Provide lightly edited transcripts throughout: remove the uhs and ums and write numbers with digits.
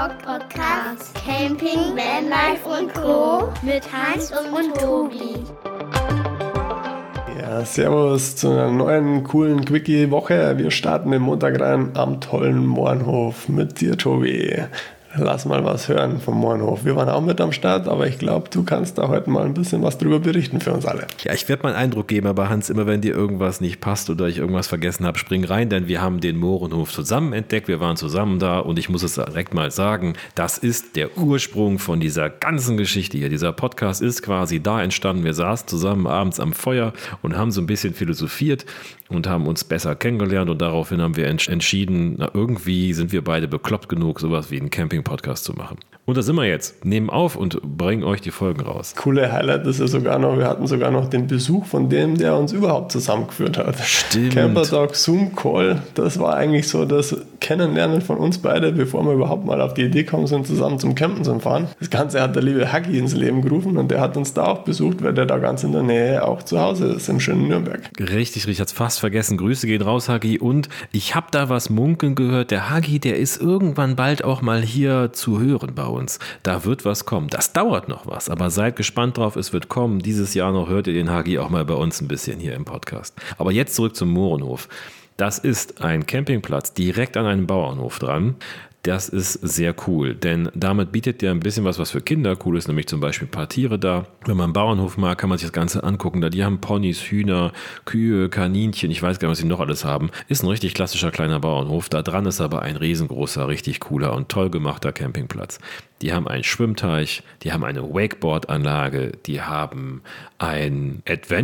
Podcast Camping, Vanlife und Co. mit Hans und Tobi. Ja, servus zu einer neuen, coolen Quickie-Woche. Wir starten den Montag rein am tollen Mohrenhof mit dir, Tobi. Lass mal was hören vom Mohrenhof. Wir waren auch mit am Start, aber ich glaube, du kannst da heute mal ein bisschen was drüber berichten für uns alle. Ja, ich werde mal einen Eindruck geben, aber Hans, immer wenn dir irgendwas nicht passt oder ich irgendwas vergessen habe, spring rein, denn wir haben den Mohrenhof zusammen entdeckt, wir waren zusammen da und ich muss es direkt mal sagen, das ist der Ursprung von dieser ganzen Geschichte hier. Dieser Podcast ist quasi da entstanden. Wir saßen zusammen abends am Feuer und haben so ein bisschen philosophiert und haben uns besser kennengelernt und daraufhin haben wir entschieden, na, irgendwie sind wir beide bekloppt genug, sowas wie einen Camping-Podcast zu machen. Und da sind wir jetzt, nehmen auf und bringen euch die Folgen raus. Coole Highlight ist ja sogar noch, wir hatten sogar noch den Besuch von dem, der uns überhaupt zusammengeführt hat. Stimmt. Campertalk Zoom Call, das war eigentlich so das Kennenlernen von uns beide, bevor wir überhaupt mal auf die Idee kommen sind, zusammen zum Campen zu fahren. Das Ganze hat der liebe Hagi ins Leben gerufen und der hat uns da auch besucht, weil der da ganz in der Nähe auch zu Hause ist, im schönen Nürnberg. Richtig, ich hatte es fast vergessen. Grüße gehen raus, Hagi. Und ich habe da was munkeln gehört. Der Hagi, der ist irgendwann bald auch mal hier zu hören bei uns. Da wird was kommen. Das dauert noch was, aber seid gespannt drauf, es wird kommen. Dieses Jahr noch hört ihr den Hagi auch mal bei uns ein bisschen hier im Podcast. Aber jetzt zurück zum Mohrenhof. Das ist ein Campingplatz direkt an einem Bauernhof dran. Das ist sehr cool, denn damit bietet ihr ein bisschen was für Kinder cool ist, nämlich zum Beispiel ein paar Tiere da. Wenn man einen Bauernhof mag, kann man sich das Ganze angucken. Die haben Ponys, Hühner, Kühe, Kaninchen, ich weiß gar nicht, was sie noch alles haben. Ist ein richtig klassischer kleiner Bauernhof. Da dran ist aber ein riesengroßer, richtig cooler und toll gemachter Campingplatz. Die haben einen Schwimmteich, die haben eine Wakeboard-Anlage, die haben ein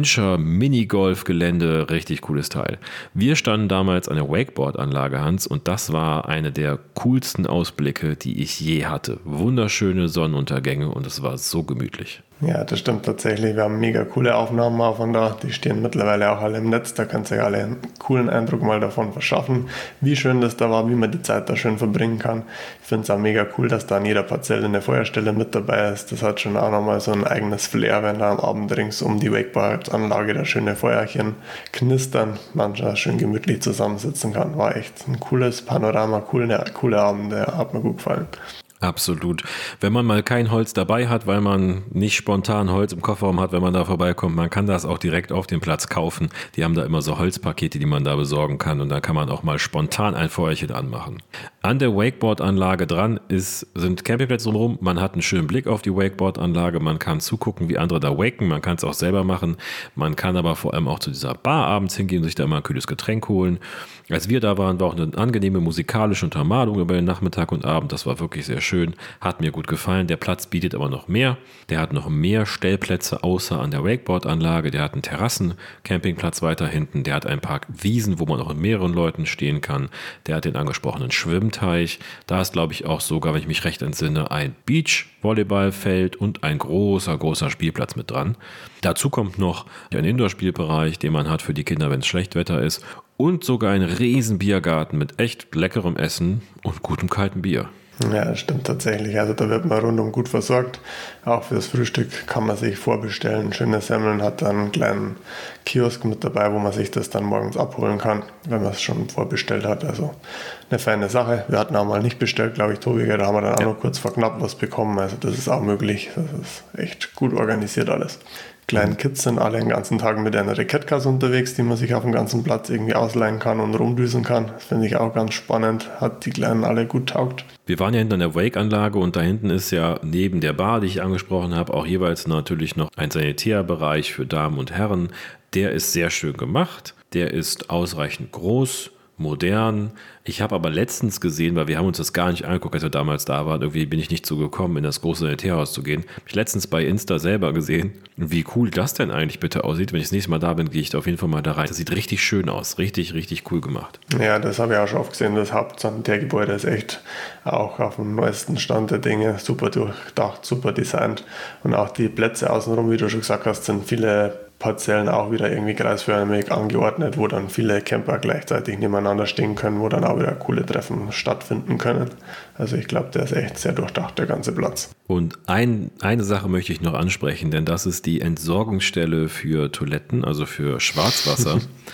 Adventure-Minigolf-Gelände, richtig cooles Teil. Wir standen damals an der Wakeboard-Anlage, Hans, und das war eine der coolsten Ausblicke, die ich je hatte. Wunderschöne Sonnenuntergänge und es war so gemütlich. Ja, das stimmt tatsächlich. Wir haben mega coole Aufnahmen auch von da. Die stehen mittlerweile auch alle im Netz. Da kannst du ja alle einen coolen Eindruck mal davon verschaffen, wie schön das da war, wie man die Zeit da schön verbringen kann. Ich finde es auch mega cool, dass da an jeder Parzelle eine Feuerstelle mit dabei ist. Das hat schon auch nochmal so ein eigenes Flair, wenn da am Abend rings um die Wakeboard-Anlage da schöne Feuerchen knistern, man da schön gemütlich zusammensitzen kann. War echt ein cooles Panorama, coole Abende, hat mir gut gefallen. Absolut. Wenn man mal kein Holz dabei hat, weil man nicht spontan Holz im Kofferraum hat, wenn man da vorbeikommt, man kann das auch direkt auf dem Platz kaufen. Die haben da immer so Holzpakete, die man da besorgen kann und da kann man auch mal spontan ein Feuerchen anmachen. An der Wakeboard-Anlage dran sind Campingplätze drumherum. Man hat einen schönen Blick auf die Wakeboard-Anlage. Man kann zugucken, wie andere da waken. Man kann es auch selber machen. Man kann aber vor allem auch zu dieser Bar abends hingehen und sich da mal ein kühles Getränk holen. Als wir da waren, war auch eine angenehme musikalische Untermalung über den Nachmittag und Abend. Das war wirklich sehr schön. Hat mir gut gefallen. Der Platz bietet aber noch mehr. Der hat noch mehr Stellplätze außer an der Wakeboard-Anlage. Der hat einen Terrassen-Campingplatz weiter hinten. Der hat ein paar Wiesen, wo man auch mit mehreren Leuten stehen kann. Der hat den angesprochenen Schwimmteich. Da ist, glaube ich, auch sogar, wenn ich mich recht entsinne, ein Beach-Volleyballfeld und ein großer Spielplatz mit dran. Dazu kommt noch ein Indoor-Spielbereich, den man hat für die Kinder, wenn es Schlechtwetter ist. Und sogar ein riesen Biergarten mit echt leckerem Essen und gutem kaltem Bier. Ja, das stimmt tatsächlich. Also da wird man rundum gut versorgt. Auch fürs Frühstück kann man sich vorbestellen. Schöne Semmeln, hat dann einen kleinen Kiosk mit dabei, wo man sich das dann morgens abholen kann, wenn man es schon vorbestellt hat. Also eine feine Sache. Wir hatten auch mal nicht bestellt, glaube ich, Tobi. Da haben wir dann auch noch kurz vor knapp was bekommen. Also das ist auch möglich. Das ist echt gut organisiert alles. Kleinen Kids sind alle den ganzen Tag mit einer Racquetkasse unterwegs, die man sich auf dem ganzen Platz irgendwie ausleihen kann und rumdüsen kann. Das finde ich auch ganz spannend. Hat die Kleinen alle gut taugt. Wir waren ja hinten an der Wake-Anlage und da hinten ist ja neben der Bar, die ich angesprochen habe, auch jeweils natürlich noch ein Sanitärbereich für Damen und Herren. Der ist sehr schön gemacht. Der ist ausreichend groß, modern. Ich habe aber letztens gesehen, weil wir haben uns das gar nicht angeguckt, als wir damals da waren, irgendwie bin ich nicht so gekommen, in das große Sanitärhaus zu gehen. Habe ich letztens bei Insta selber gesehen, wie cool das denn eigentlich bitte aussieht. Wenn ich das nächste Mal da bin, gehe ich da auf jeden Fall mal da rein. Das sieht richtig schön aus, richtig cool gemacht. Ja, das habe ich auch schon oft gesehen. Das Hauptsanitärgebäude ist echt auch auf dem neuesten Stand der Dinge, super durchdacht, super designt. Und auch die Plätze außenrum, wie du schon gesagt hast, sind viele Parzellen auch wieder irgendwie kreisförmig angeordnet, wo dann viele Camper gleichzeitig nebeneinander stehen können, wo dann auch wieder coole Treffen stattfinden können. Also ich glaube, der ist echt sehr durchdacht, der ganze Platz. Und eine Sache möchte ich noch ansprechen, denn das ist die Entsorgungsstelle für Toiletten, also für Schwarzwasser.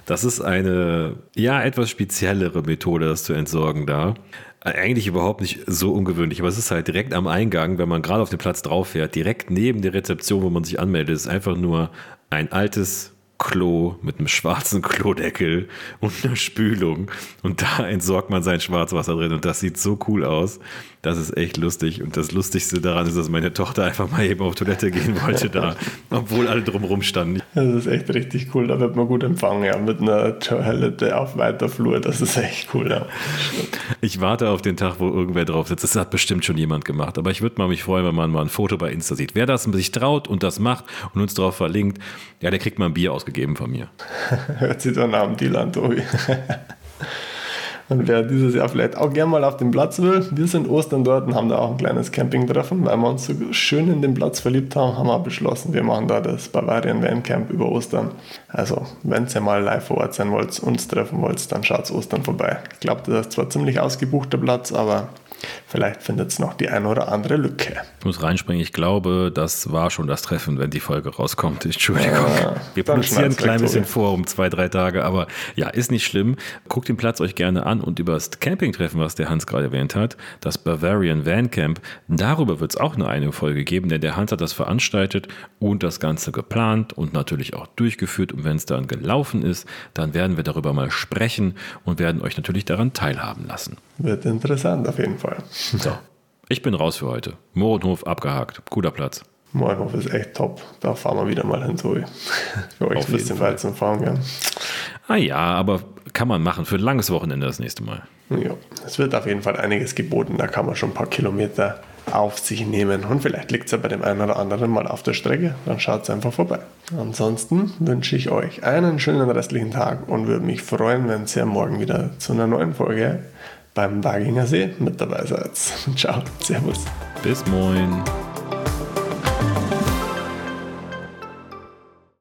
Das ist eine, etwas speziellere Methode, das zu entsorgen da. Eigentlich überhaupt nicht so ungewöhnlich, aber es ist halt direkt am Eingang, wenn man gerade auf den Platz drauf fährt, direkt neben der Rezeption, wo man sich anmeldet, ist einfach nur ein altes Klo mit einem schwarzen Klodeckel und einer Spülung. Und da entsorgt man sein Schwarzwasser drin und das sieht so cool aus. Das ist echt lustig. Und das Lustigste daran ist, dass meine Tochter einfach mal eben auf Toilette gehen wollte da, obwohl alle drumherum standen. Das ist echt richtig cool. Da wird man gut empfangen, ja, mit einer Toilette auf weiter Flur. Das ist echt cool, ja. Ich warte auf den Tag, wo irgendwer drauf sitzt. Das hat bestimmt schon jemand gemacht. Aber ich würde mich freuen, wenn man mal ein Foto bei Insta sieht. Wer das sich traut und das macht und uns drauf verlinkt, ja, der kriegt mal ein Bier ausgegeben von mir. Hört sich doch nach dem Deal an, Tobi. Und wer dieses Jahr vielleicht auch gerne mal auf den Platz will, wir sind Ostern dort und haben da auch ein kleines Campingtreffen, weil wir uns so schön in den Platz verliebt haben wir beschlossen, wir machen da das Bavarian Van Camp über Ostern. Also, wenn ihr mal live vor Ort sein wollt, uns treffen wollt, dann schaut Ostern vorbei. Ich glaube, das ist zwar ziemlich ausgebuchter Platz, aber vielleicht findet es noch die eine oder andere Lücke. Ich muss reinspringen, ich glaube, das war schon das Treffen, wenn die Folge rauskommt. Entschuldigung. Wir produzieren ein klein bisschen vor um 2-3 Tage, aber ja, ist nicht schlimm. Guckt den Platz euch gerne an und über das Campingtreffen, was der Hans gerade erwähnt hat, das Bavarian Van Camp, darüber wird es auch eine Folge geben, denn der Hans hat das veranstaltet und das Ganze geplant und natürlich auch durchgeführt. Und wenn es dann gelaufen ist, dann werden wir darüber mal sprechen und werden euch natürlich daran teilhaben lassen. Wird interessant auf jeden Fall. So, ich bin raus für heute. Mohrenhof abgehakt. Guter Platz. Mohrenhof ist echt top. Da fahren wir wieder mal hin, Zoe. Für euch ein bisschen weit zum Fahren, ja. Ah ja, aber kann man machen. Für ein langes Wochenende das nächste Mal. Ja, es wird auf jeden Fall einiges geboten. Da kann man schon ein paar Kilometer auf sich nehmen. Und vielleicht liegt es ja bei dem einen oder anderen mal auf der Strecke. Dann schaut es einfach vorbei. Ansonsten wünsche ich euch einen schönen restlichen Tag und würde mich freuen, wenn ihr morgen wieder zu einer neuen Folge beim Waginger See mit dabei seid. Ciao, servus. Bis moin.